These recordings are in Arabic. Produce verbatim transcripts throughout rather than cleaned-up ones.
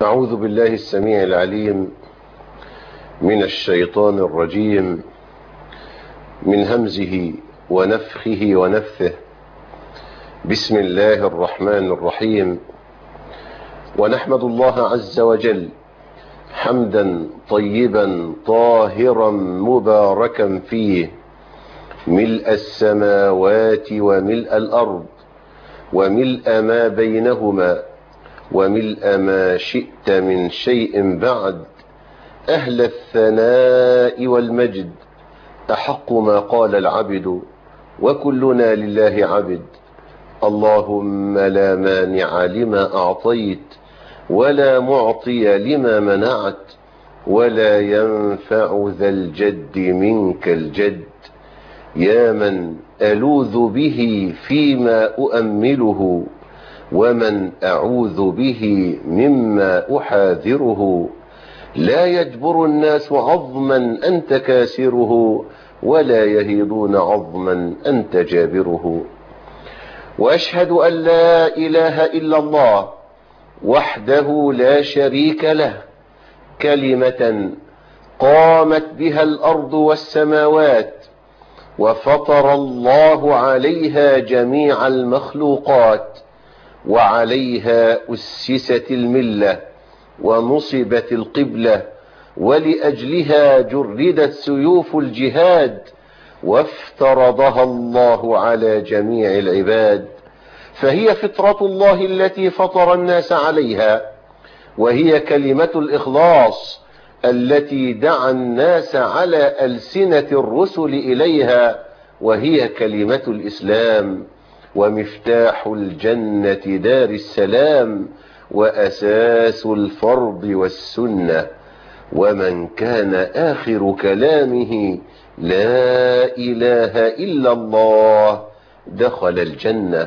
أعوذ بالله السميع العليم من الشيطان الرجيم من همزه ونفخه ونفثه. بسم الله الرحمن الرحيم. ونحمد الله عز وجل حمدا طيبا طاهرا مباركا فيه، ملء السماوات وملء الأرض وملء ما بينهما وملء ما شئت من شيء بعد، أهل الثناء والمجد، أحق ما قال العبد وكلنا لله عبد. اللهم لا مانع لما أعطيت ولا معطي لما منعت ولا ينفع ذا الجد منك الجد. يا من ألوذ به فيما أؤمله ومن أعوذ به مما أحاذره، لا يجبر الناس عظما أنت كاسره ولا يهيضون عظما أنت جابره. وأشهد أن لا إله إلا الله وحده لا شريك له، كلمة قامت بها الأرض والسماوات وفطر الله عليها جميع المخلوقات، وعليها أسست الملة ونصبت القبلة، ولأجلها جردت سيوف الجهاد وافترضها الله على جميع العباد. فهي فطرة الله التي فطر الناس عليها، وهي كلمة الإخلاص التي دعا الناس على ألسنة الرسل إليها، وهي كلمة الإسلام ومفتاح الجنة دار السلام وأساس الفرض والسنة. ومن كان آخر كلامه لا إله إلا الله دخل الجنة.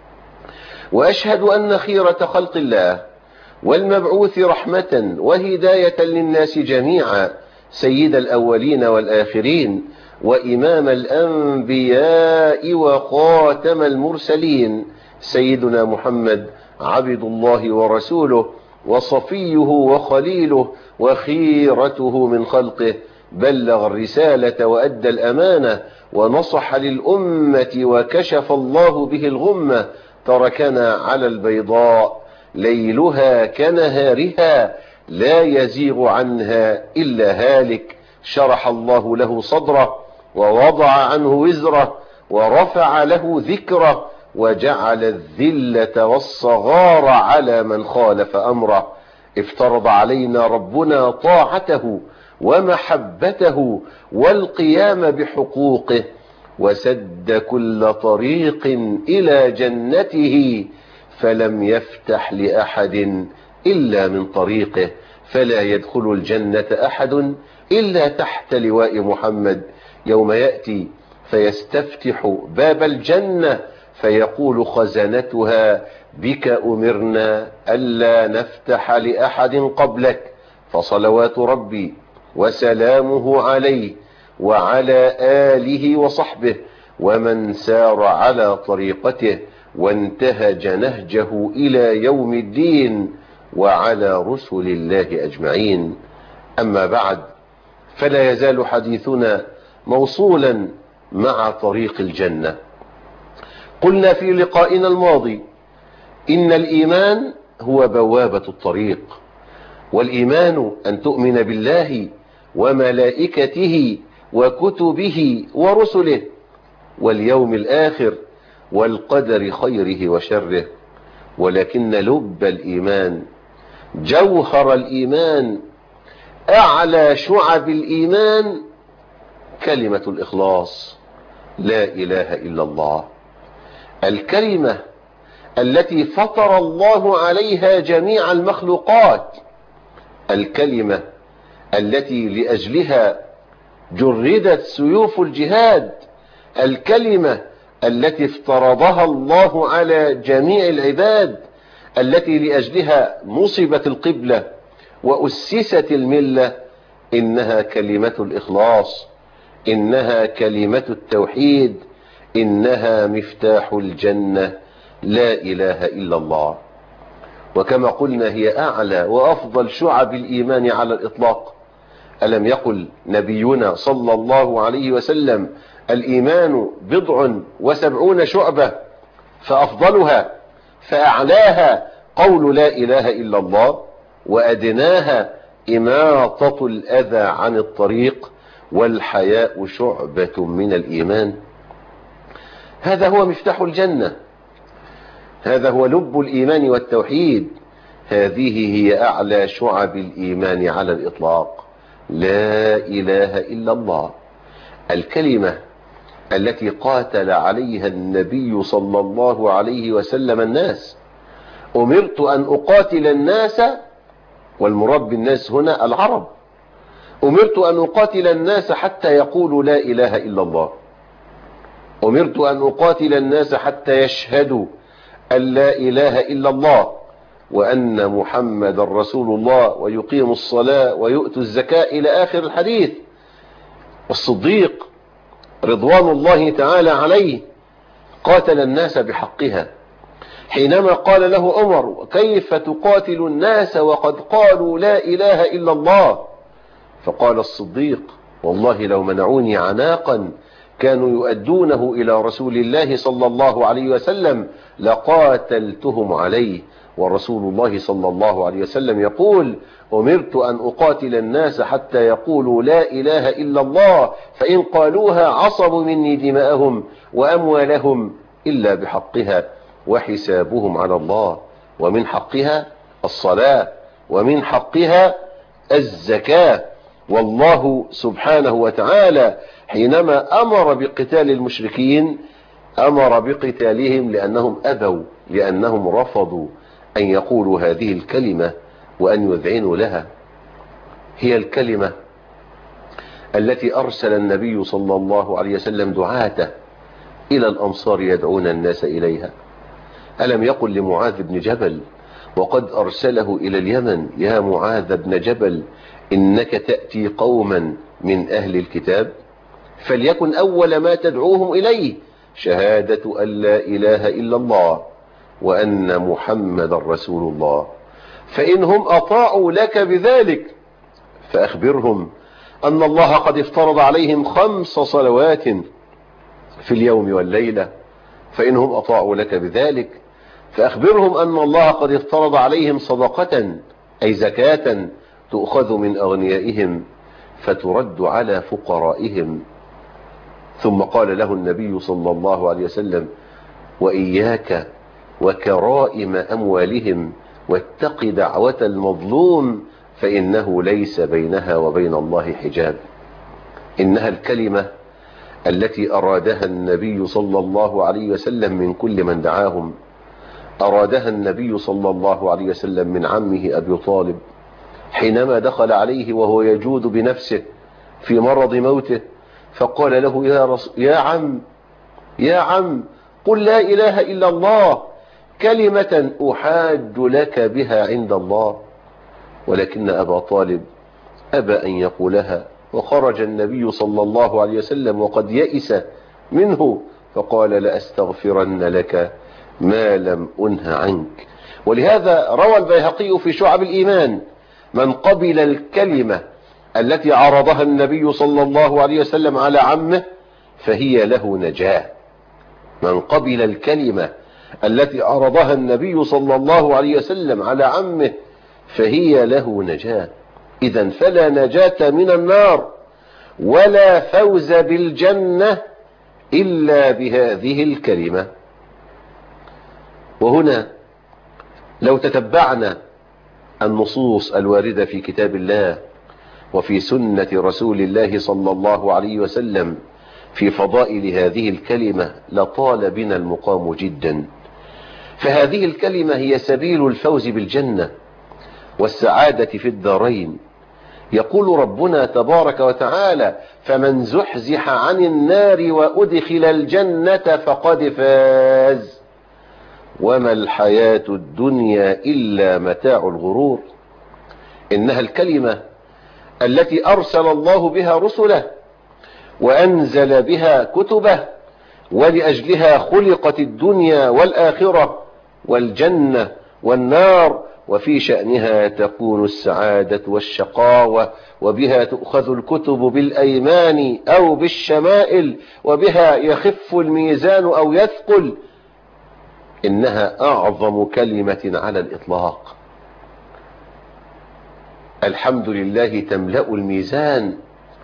وأشهد أن خيرة خلق الله والمبعوث رحمة وهداية للناس جميعا، سيد الأولين والآخرين وإمام الأنبياء وخاتم المرسلين، سيدنا محمد عبد الله ورسوله وصفيه وخليله وخيرته من خلقه، بلغ الرسالة وأدى الأمانة ونصح للأمة وكشف الله به الغمة، تركنا على البيضاء ليلها كنهارها لا يزيغ عنها إلا هالك. شرح الله له صدره ووضع عنه وزره ورفع له ذكره وجعل الذلة والصغار على من خالف أمره. افترض علينا ربنا طاعته ومحبته والقيام بحقوقه، وسد كل طريق إلى جنته، فلم يفتح لأحد إلا من طريقه، فلا يدخل الجنة أحد إلا تحت لواء محمد. يوم يأتي فيستفتح باب الجنة فيقول خزنتها: بك أمرنا ألا نفتح لأحد قبلك، فصلوات ربي وسلامه عليه وعلى آله وصحبه ومن سار على طريقته وانتهج نهجه إلى يوم الدين، وعلى رسل الله أجمعين. أما بعد، فلا يزال حديثنا موصولا مع طريق الجنة. قلنا في لقائنا الماضي إن الإيمان هو بوابة الطريق، والإيمان أن تؤمن بالله وملائكته وكتبه ورسله واليوم الآخر والقدر خيره وشره. ولكن لب الإيمان، جوهر الإيمان، أعلى شعب الإيمان كلمة الإخلاص، لا إله إلا الله، الكلمة التي فطر الله عليها جميع المخلوقات، الكلمة التي لأجلها جردت سيوف الجهاد، الكلمة التي افترضها الله على جميع العباد، التي لأجلها نصبت القبلة وأسست الملة. إنها كلمة الإخلاص، إنها كلمة التوحيد، إنها مفتاح الجنة، لا إله إلا الله. وكما قلنا هي أعلى وأفضل شعب الإيمان على الإطلاق. ألم يقل نبينا صلى الله عليه وسلم الإيمان بضع وسبعون شعبة فأفضلها فأعلاها قول لا إله إلا الله، وأدناها إماطة الأذى عن الطريق، والحياء شعبة من الإيمان. هذا هو مفتاح الجنة، هذا هو لب الإيمان والتوحيد، هذه هي أعلى شعب الإيمان على الإطلاق. لا إله إلا الله، الكلمة التي قاتل عليها النبي صلى الله عليه وسلم الناس. أمرت أن أقاتل الناس، والمراد بالناس هنا العرب، أمرت أن أقاتل الناس حتى يقولوا لا إله إلا الله، أمرت أن أقاتل الناس حتى يشهدوا أن لا إله إلا الله وأن محمد رسول الله ويقيموا الصلاة ويؤتوا الزكاة إلى آخر الحديث. الصديق رضوان الله تعالى عليه قاتل الناس بحقها، حينما قال له عمر كيف تقاتل الناس وقد قالوا لا إله إلا الله؟ فقال الصديق والله لو منعوني عناقا كانوا يؤدونه إلى رسول الله صلى الله عليه وسلم لقاتلتهم عليه. ورسول الله صلى الله عليه وسلم يقول أمرت أن أقاتل الناس حتى يقولوا لا إله إلا الله، فإن قالوها عصبوا مني دماءهم وأموالهم إلا بحقها وحسابهم على الله. ومن حقها الصلاة، ومن حقها الزكاة. والله سبحانه وتعالى حينما أمر بقتال المشركين أمر بقتالهم لأنهم أبوا، لأنهم رفضوا أن يقولوا هذه الكلمة وأن يذعنوا لها. هي الكلمة التي أرسل النبي صلى الله عليه وسلم دعاته إلى الأمصار يدعون الناس إليها. ألم يقل لمعاذ بن جبل وقد أرسله إلى اليمن يا معاذ بن جبل إنك تأتي قوما من أهل الكتاب فليكن أول ما تدعوهم إليه شهادة أن لا إله إلا الله وأن محمد رسول الله، فإنهم أطاعوا لك بذلك فأخبرهم أن الله قد افترض عليهم خمس صلوات في اليوم والليلة، فإنهم أطاعوا لك بذلك فأخبرهم أن الله قد افترض عليهم صدقة أي زكاة تؤخذ من أغنيائهم فترد على فقرائهم. ثم قال له النبي صلى الله عليه وسلم وإياك وكرائم أموالهم واتق دعوة المظلوم فإنه ليس بينها وبين الله حجاب. إنها الكلمة التي أرادها النبي صلى الله عليه وسلم من كل من دعاهم. أرادها النبي صلى الله عليه وسلم من عمه أبي طالب حينما دخل عليه وهو يجود بنفسه في مرض موته فقال له يا, رس... يا عم يا عم قل لا إله إلا الله كلمة أحاج لك بها عند الله. ولكن أبا طالب أبى أن يقولها، وخرج النبي صلى الله عليه وسلم وقد يئس منه فقال لأستغفرن لك ما لم أنه عنك. ولهذا روى البيهقي في شعب الإيمان من قبل الكلمة التي عرضها النبي صلى الله عليه وسلم على عمه فهي له نجاة. من قبل الكلمة التي عرضها النبي صلى الله عليه وسلم على عمه فهي له نجاة. إذن فلا نجاة من النار ولا فوز بالجنة إلا بهذه الكلمة. وهنا لو تتبعنا النصوص الواردة في كتاب الله وفي سنة رسول الله صلى الله عليه وسلم في فضائل هذه الكلمة لطال بنا المقام جدا. فهذه الكلمة هي سبيل الفوز بالجنة والسعادة في الدارين. يقول ربنا تبارك وتعالى فمن زحزح عن النار وأدخل الجنة فقد فاز وما الحياة الدنيا إلا متاع الغرور. إنها الكلمة التي أرسل الله بها رسله وأنزل بها كتبه ولأجلها خلقت الدنيا والآخرة والجنة والنار وفي شأنها تكون السعادة والشقاوة، وبها تؤخذ الكتب بالأيمان أو بالشمائل، وبها يخف الميزان أو يثقل. إنها أعظم كلمة على الإطلاق. الحمد لله تملأ الميزان،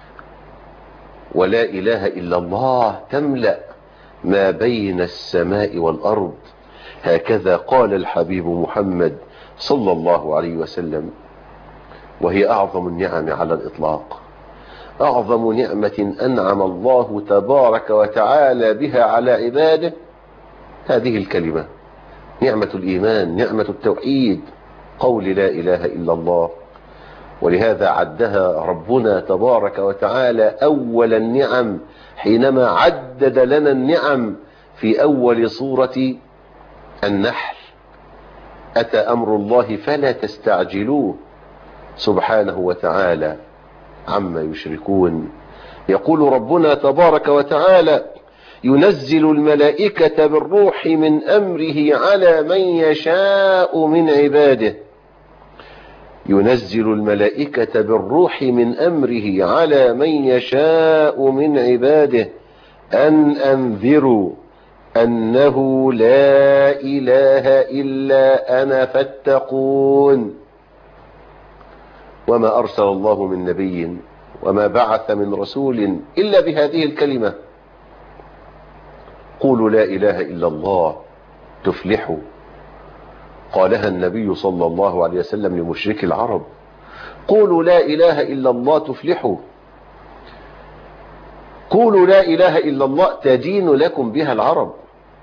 ولا إله إلا الله تملأ ما بين السماء والأرض. هكذا قال الحبيب محمد صلى الله عليه وسلم. وهي أعظم النعم على الإطلاق، أعظم نعمة أنعم الله تبارك وتعالى بها على عباده هذه الكلمة، نعمة الإيمان، نعمة التوحيد، قول لا إله إلا الله. ولهذا عدها ربنا تبارك وتعالى أول النعم حينما عدد لنا النعم في أول سورة النحل: أتى أمر الله فلا تستعجلوه سبحانه وتعالى عما يشركون. يقول ربنا تبارك وتعالى: ينزل الملائكة بالروح من أمره على من يشاء من عباده. ينزل الملائكة بالروح من أمره على من يشاء من عباده أن أنذروا أنه لا إله إلا أنا فاتقون. وما أرسل الله من نبي وما بعث من رسول إلا بهذه الكلمة: قولوا لا إله إلا الله تفلحوا. قالها النبي صلى الله عليه وسلم لمشرك العرب: قولوا لا إله إلا الله تفلحوا. قولوا لا إله إلا الله تدين لكم بها العرب،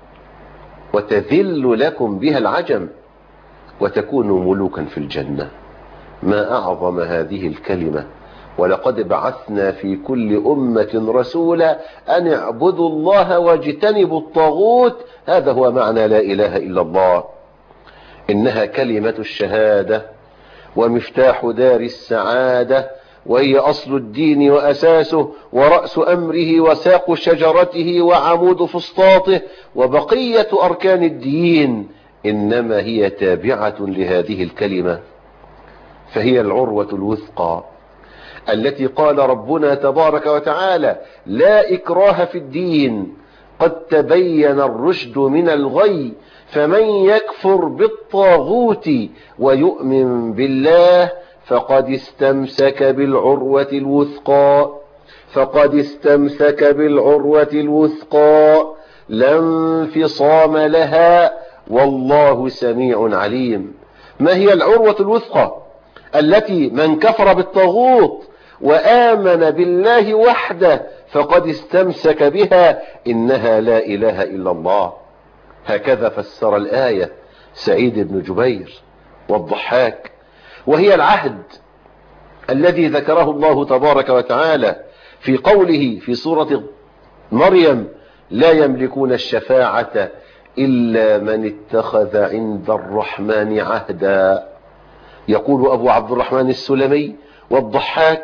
وتذل لكم بها العجم، وتكونوا ملوكا في الجنة. ما أعظم هذه الكلمة. ولقد بعثنا في كل أمة رسولا أن اعبدوا الله واجتنبوا الطاغوت. هذا هو معنى لا إله إلا الله. إنها كلمة الشهادة ومفتاح دار السعادة، وهي أصل الدين وأساسه ورأس أمره وساق شجرته وعمود فسطاطه وبقية أركان الدين. إنما هي تابعة لهذه الكلمة، فهي العروة الوثقى التي قال ربنا تبارك وتعالى: لا إكراه في الدين قد تبين الرشد من الغي، فمن يكفر بالطاغوت ويؤمن بالله فقد استمسك بالعروة الوثقى فقد استمسك بالعروة الوثقى لا انفصام لها، والله سميع عليم. ما هي العروة الوثقى التي من كفر بالطاغوت وآمن بالله وحده فقد استمسك بها؟ إنها لا إله إلا الله. هكذا فسر الآية سعيد بن جبير والضحاك. وهي العهد الذي ذكره الله تبارك وتعالى في قوله في سورة مريم: لا يملكون الشفاعة إلا من اتخذ عند الرحمن عهدا. يقول أبو عبد الرحمن السلمي والضحاك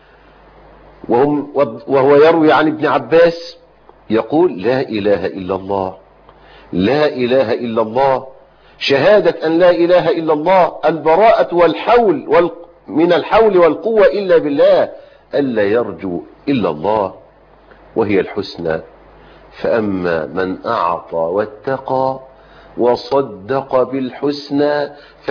وهم وهو يروي عن ابن عباس يقول: لا إله إلا الله، لا إله إلا الله، شهادة أن لا إله إلا الله، البراءة والحول وال... من الحول والقوة إلا بالله، ألا يرجو إلا الله. وهي الحسنى. فأما من أعطى واتقى وصدق بالحسنى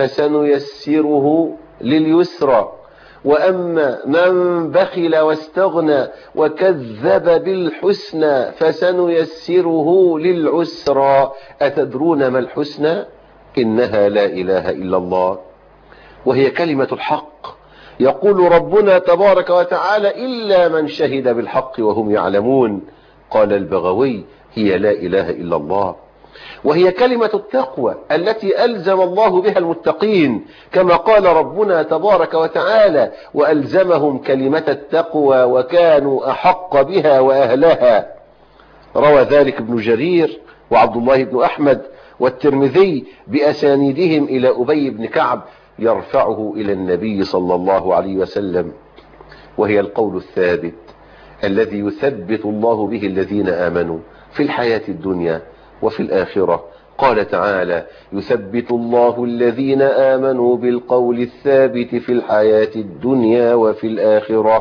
فسنيسره لليسرى، وأما من بخل واستغنى وكذب بالحسنى فسنيسره للعسرى. أتدرون ما الحسنى؟ إنها لا إله إلا الله، وهي كلمة الحق. يقول ربنا تبارك وتعالى: إلا من شهد بالحق وهم يعلمون. قال البغوي: هي لا إله إلا الله. وهي كلمة التقوى التي ألزم الله بها المتقين، كما قال ربنا تبارك وتعالى: وألزمهم كلمة التقوى وكانوا أحق بها وأهلها. روى ذلك ابن جرير وعبد الله بن أحمد والترمذي بأسانيدهم إلى أبي بن كعب يرفعه إلى النبي صلى الله عليه وسلم. وهي القول الثابت الذي يثبت الله به الذين آمنوا في الحياة الدنيا وفي الآخرة، قال تعالى: يثبت الله الذين آمنوا بالقول الثابت في الحياة الدنيا وفي الآخرة.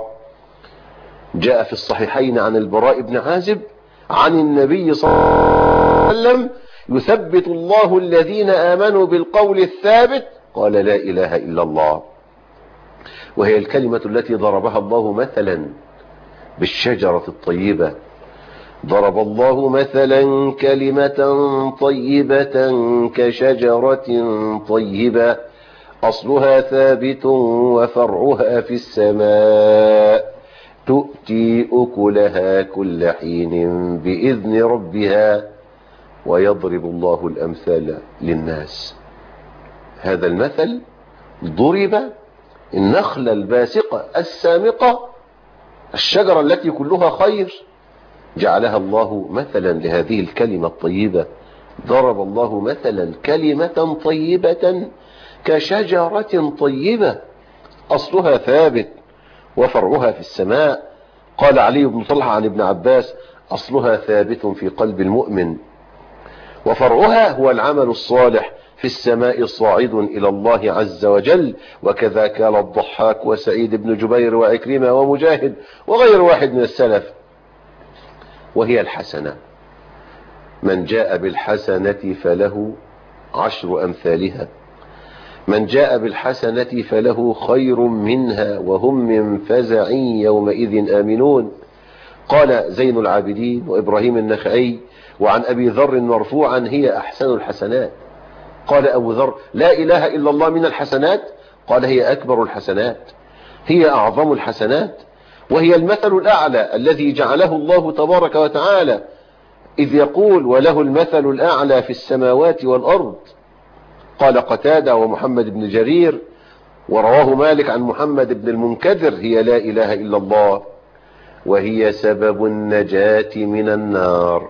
جاء في الصحيحين عن البراء بن عازب عن النبي صلى الله عليه وسلم: يثبت الله الذين آمنوا بالقول الثابت، قال: لا إله إلا الله. وهي الكلمة التي ضربها الله مثلا بالشجرة الطيبة. ضرب الله مثلا كلمة طيبة كشجرة طيبة أصلها ثابت وفرعها في السماء تؤتي أكلها كل حين بإذن ربها ويضرب الله الأمثال للناس. هذا المثل ضرب النخلة الباسقة السامقة، الشجرة التي كلها خير، جعلها الله مثلا لهذه الكلمة الطيبة. ضرب الله مثلا كلمة طيبة كشجرة طيبة أصلها ثابت وفرعها في السماء. قال علي بن طلحة عن ابن عباس: أصلها ثابت في قلب المؤمن وفرعها هو العمل الصالح في السماء صاعد إلى الله عز وجل. وكذا قال الضحاك وسعيد بن جبير وعكرمة ومجاهد وغير واحد من السلف. وهي الحسنة: من جاء بالحسنة فله عشر أمثالها، من جاء بالحسنة فله خير منها وهم من فزع يومئذ آمنون. قال زين العابدين وإبراهيم النخعي وعن أبي ذر مرفوعا: هي أحسن الحسنات. قال أبو ذر: لا إله إلا الله من الحسنات؟ قال: هي أكبر الحسنات، هي أعظم الحسنات، وهي المثل الأعلى الذي جعله الله تبارك وتعالى، إذ يقول: وله المثل الأعلى في السماوات والأرض. قال قتادة ومحمد بن جرير ورواه مالك عن محمد بن المنكدر: هي لا إله إلا الله وهي سبب النجاة من النار.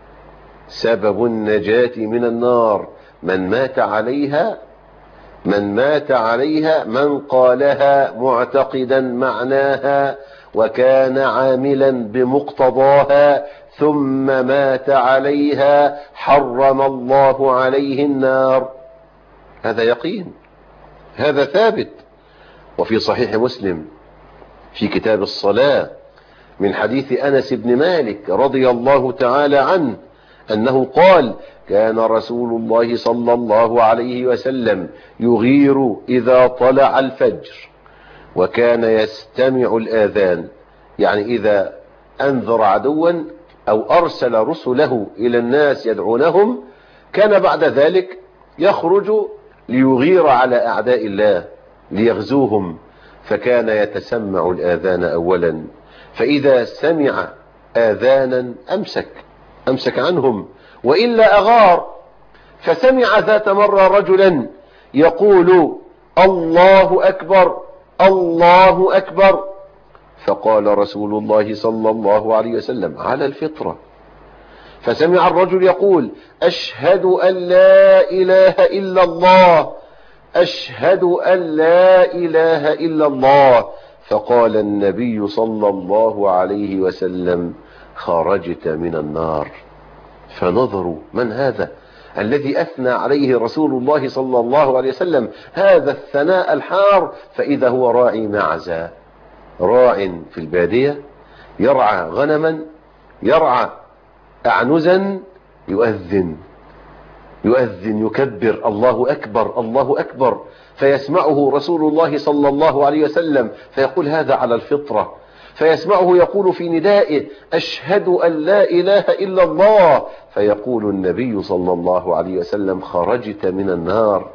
سبب النجاة من النار، من مات عليها من مات عليها من قالها معتقدا معناها وكان عاملا بمقتضاها ثم مات عليها حرم الله عليه النار. هذا يقين، هذا ثابت. وفي صحيح مسلم في كتاب الصلاة من حديث أنس بن مالك رضي الله تعالى عنه أنه قال: كان رسول الله صلى الله عليه وسلم يغير إذا طلع الفجر وكان يستمع الآذان، يعني إذا أنذر عدوا أو أرسل رسله إلى الناس يدعونهم كان بعد ذلك يخرج ليغير على أعداء الله ليغزوهم، فكان يتسمع الآذان أولا، فإذا سمع آذانا أمسك أمسك عنهم وإلا أغار. فسمع ذات مرة رجلا يقول: الله أكبر الله أكبر، فقال رسول الله صلى الله عليه وسلم: على الفطرة. فسمع الرجل يقول: أشهد أن لا إله إلا الله أشهد أن لا إله إلا الله، فقال النبي صلى الله عليه وسلم: خرجت من النار. فنظروا: من هذا الذي أثنى عليه رسول الله صلى الله عليه وسلم هذا الثناء الحار؟ فإذا هو راعي معزة، راع في البادية يرعى غنما، يرعى أعنزا، يؤذن يؤذن يكبر: الله أكبر الله أكبر، فيسمعه رسول الله صلى الله عليه وسلم فيقول: هذا على الفطرة. فيسمعه يقول في ندائه: أشهد أن لا إله إلا الله، فيقول النبي صلى الله عليه وسلم: خرجت من النار.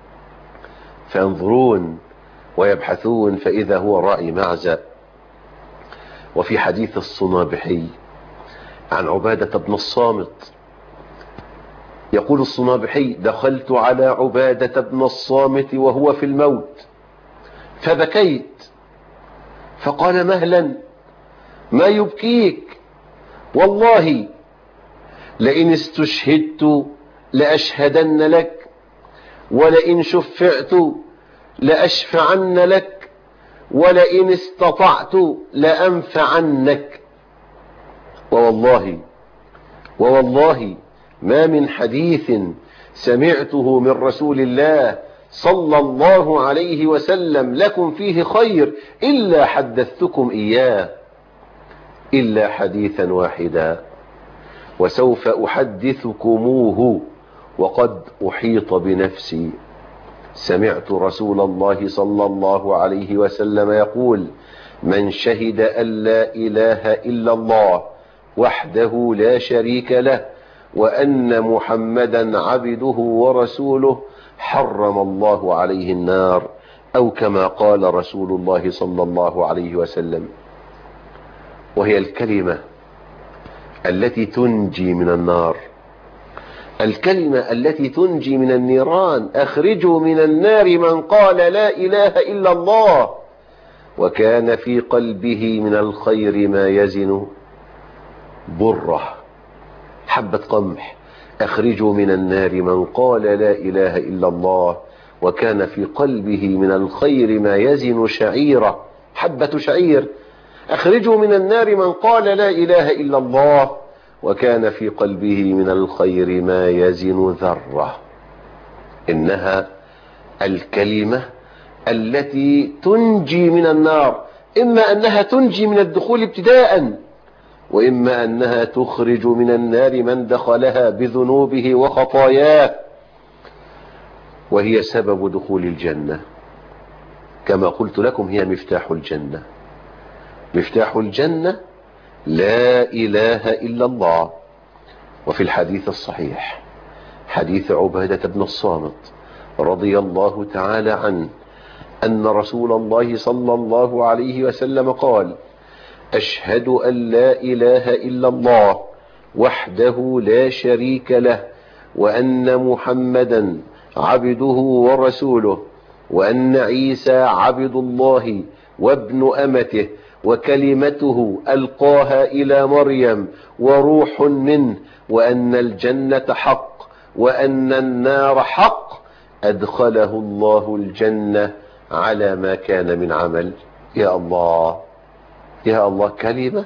فينظرون ويبحثون فإذا هو راعي معزة. وفي حديث الصنابحي عن عبادة بن الصامت يقول الصنابحي: دخلت على عبادة بن الصامت وهو في الموت فبكيت، فقال: مهلا، ما يبكيك؟ والله لئن استشهدت لأشهدن لك، ولئن شفعت لأشفعن لك، ولئن استطعت لأنفعنك. ووالله ووالله ما من حديث سمعته من رسول الله صلى الله عليه وسلم لكم فيه خير إلا حدثتكم إياه، إلا حديثا واحدا، وسوف أحدثكموه وقد أحيط بنفسي. سمعت رسول الله صلى الله عليه وسلم يقول: من شهد أن لا إله إلا الله وحده لا شريك له وأن محمدا عبده ورسوله حرم الله عليه النار، أو كما قال رسول الله صلى الله عليه وسلم. وهي الكلمة التي تنجي من النار، الكلمة التي تنجي من النيران. أخرجوا من النار من قال لا إله إلا الله وكان في قلبه من الخير ما يزن بره، حبة قمح. أخرجوا من النار من قال لا إله إلا الله وكان في قلبه من الخير ما يزن شعيرة، حبة شعير. أخرجوا من النار من قال لا إله إلا الله وكان في قلبه من الخير ما يزن ذرة. إنها الكلمة التي تنجي من النار، إما أنها تنجي من الدخول ابتداء، وإما أنها تخرج من النار من دخلها بذنوبه وخطاياه، وهي سبب دخول الجنة. كما قلت لكم هي مفتاح الجنة. مفتاح الجنة لا إله إلا الله. وفي الحديث الصحيح حديث عبادة بن الصامت رضي الله تعالى عنه أن رسول الله صلى الله عليه وسلم قال: أشهد أن لا إله إلا الله وحده لا شريك له وأن محمدا عبده ورسوله وأن عيسى عبد الله وابن أمته وكلمته ألقاها إلى مريم وروح منه، وأن الجنة حق وأن النار حق، أدخله الله الجنة على ما كان من عمل. يا الله يا الله، كلمة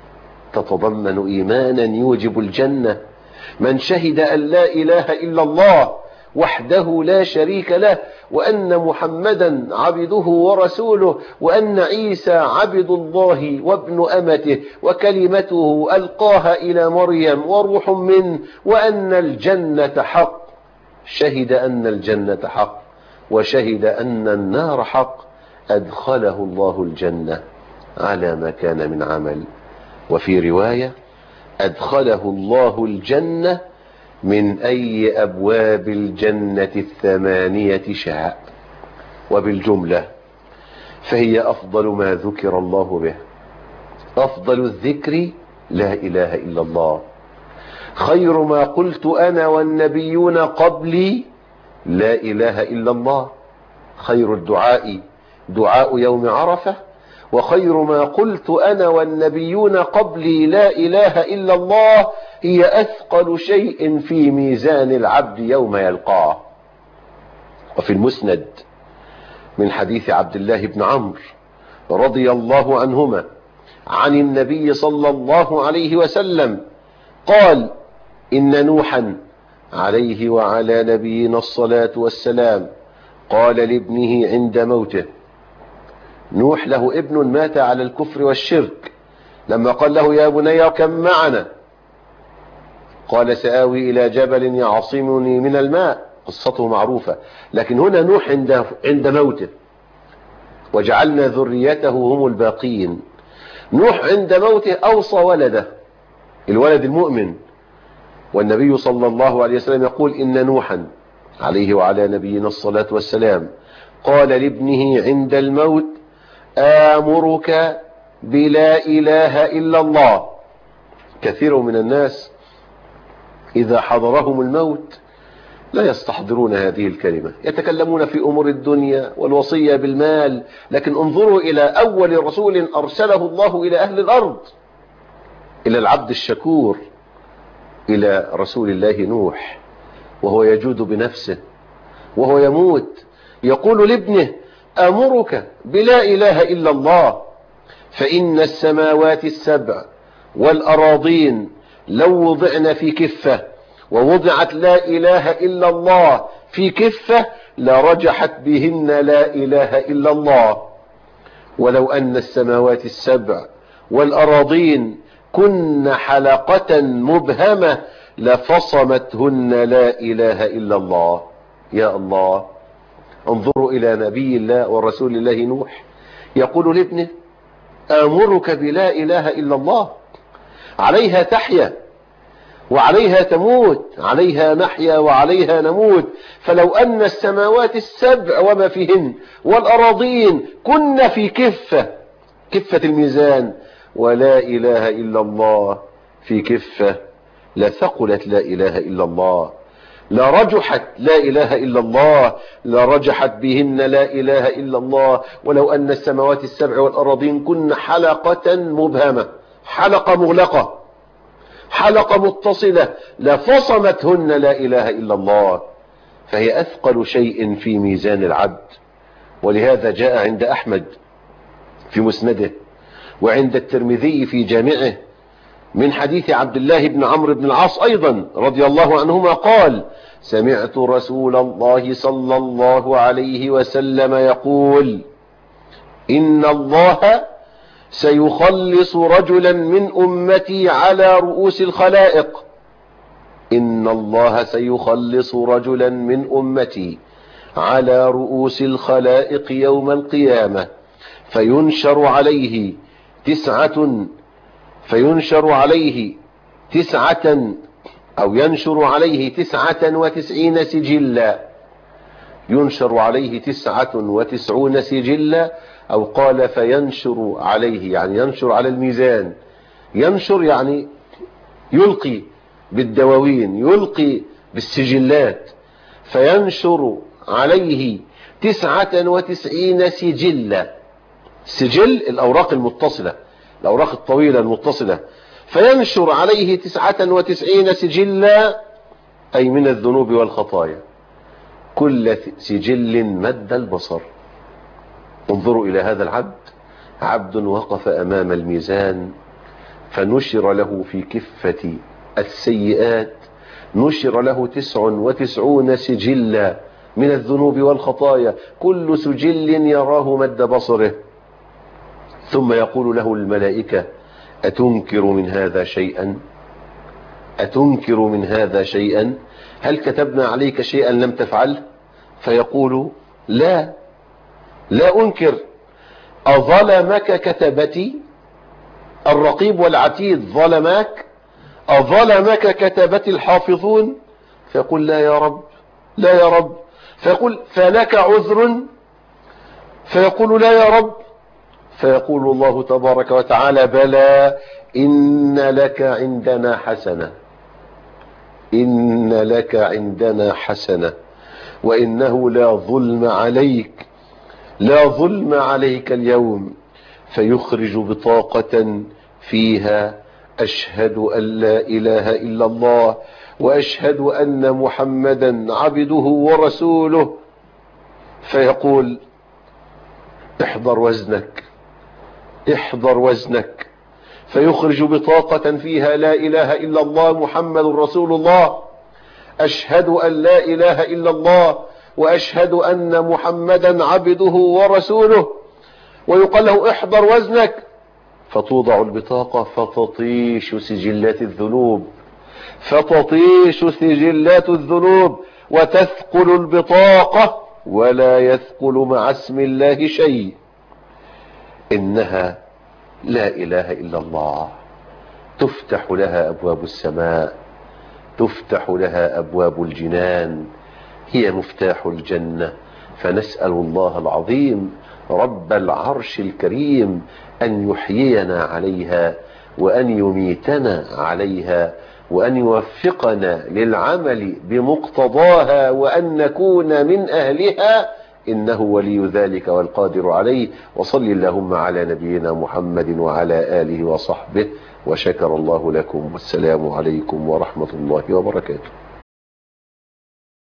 تتضمن إيمانا يوجب الجنة. من شهد أن لا إله إلا الله وحده لا شريك له وأن محمدا عبده ورسوله وأن عيسى عبد الله وابن أمته وكلمته ألقاها إلى مريم وروح منه، وأن الجنة حق. شهد أن الجنة حق وشهد أن النار حق، أدخله الله الجنة على ما كان من عمل. وفي رواية: أدخله الله الجنة من أي أبواب الجنة الثمانية شاء. وبالجملة فهي أفضل ما ذكر الله به. أفضل الذكر لا إله إلا الله. خير ما قلت أنا والنبيون قبلي لا إله إلا الله. خير الدعاء دعاء يوم عرفة، وخير ما قلت أنا والنبيون قبلي لا إله إلا الله هي أثقل شيء في ميزان العبد يوم يلقاه. وفي المسند من حديث عبد الله بن عمرو رضي الله عنهما عن النبي صلى الله عليه وسلم قال: إن نوحا عليه وعلى نبينا الصلاة والسلام قال لابنه عند موته. نوح له ابن مات على الكفر والشرك، لما قال له: يا بني اركب معنا، قال: سآوي إلى جبل يعصمني من الماء. قصته معروفة. لكن هنا نوح عند عند موته، وجعلنا ذريته هم الباقين. نوح عند موته أوصى ولده، الولد المؤمن. والنبي صلى الله عليه وسلم يقول: إن نوحا عليه وعلى نبينا الصلاة والسلام قال لابنه عند الموت: آمرك بلا إله إلا الله. كثير من الناس إذا حضرهم الموت لا يستحضرون هذه الكلمة، يتكلمون في أمور الدنيا والوصية بالمال. لكن انظروا إلى أول رسول أرسله الله إلى أهل الأرض، إلى العبد الشكور، إلى رسول الله نوح، وهو يجود بنفسه وهو يموت يقول لابنه: أمرك بلا إله إلا الله، فإن السماوات السبع والأراضين لو وضعن في كفة ووضعت لا إله إلا الله في كفة لرجحت بهن لا إله إلا الله. ولو أن السماوات السبع والأراضين كن حلقة مبهمة لفصمتهن لا إله إلا الله. يا الله، انظروا إلى نبي الله ورسول الله نوح يقول لابنه: آمرك بلا إله إلا الله، عليها تحيا وعليها تموت، عليها نحيا وعليها نموت. فلو أن السماوات السبع وما فيهن والأراضين كن في كفة، كفة الميزان، ولا إله إلا الله في كفة، لثقلت لا إله إلا الله، لرجحت لا إله إلا الله، لرجحت بهن لا إله إلا الله. ولو أن السماوات السبع والأراضين كن حلقة مبهمة، حلقة مغلقة، حلقة متصلة، لفصمتهن لا إله إلا الله. فهي أثقل شيء في ميزان العبد. ولهذا جاء عند أحمد في مسنده وعند الترمذي في جامعه من حديث عبد الله بن عمرو بن العاص أيضا رضي الله عنهما قال: سمعت رسول الله صلى الله عليه وسلم يقول: إن الله سيخلص رجلا من أمتي على رؤوس الخلائق. إن الله سيخلص رجلا من أمتي على رؤوس الخلائق يوم القيامة، فينشر عليه تسعة فينشر عليه تسعة أو ينشر عليه تسعة وتسعين سجلا، ينشر عليه تسعة وتسعون سجلا، أو قال فينشر عليه يعني ينشر على الميزان. ينشر يعني يلقي بالدواوين، يلقي بالسجلات. فينشر عليه تسعة وتسعين سجلا، سجل الأوراق المتصلة، الأوراق الطويلة المتصلة. فينشر عليه تسعة وتسعين سجلا، أي من الذنوب والخطايا، كل سجل مد البصر. انظروا إلى هذا العبد، عبد وقف أمام الميزان فنشر له في كفة السيئات، نشر له تسع وتسعون سجلا من الذنوب والخطايا، كل سجل يراه مد بصره. ثم يقول له الملائكة: أتنكر من هذا شيئا؟ أتنكر من هذا شيئا؟ هل كتبنا عليك شيئا لم تفعله؟ فيقول: لا لا أنكر. أظلمك كتبتي؟ الرقيب والعتيد ظلماك؟ أظلمك كتبتي الحافظون؟ فيقول: لا يا رب، لا يا رب. فيقول: فلك عذر؟ فيقول: لا يا رب. فيقول الله تبارك وتعالى: بلى، إن لك عندنا حسنة، إن لك عندنا حسنة، وإنه لا ظلم عليك، لا ظلم عليك اليوم. فيخرج بطاقة فيها: أشهد أن لا إله إلا الله، وأشهد أن محمدا عبده ورسوله. فيقول: احضر وزنك، احضر وزنك. فيخرج بطاقة فيها: لا إله إلا الله محمد رسول الله، أشهد أن لا إله إلا الله، وأشهد أن محمدا عبده ورسوله. ويقال له: احضر وزنك. فتوضع البطاقة فتطيش سجلات الذنوب، فتطيش سجلات الذنوب، وتثقل البطاقة ولا يثقل مع اسم الله شيء. إنها لا إله إلا الله، تفتح لها أبواب السماء، تفتح لها أبواب الجنان، هي مفتاح الجنة. فنسأل الله العظيم رب العرش الكريم أن يحيينا عليها، وأن يميتنا عليها، وأن يوفقنا للعمل بمقتضاها، وأن نكون من أهلها، إنه ولي ذلك والقادر عليه. وصل اللهم على نبينا محمد وعلى آله وصحبه، وشكر الله لكم، والسلام عليكم ورحمة الله وبركاته.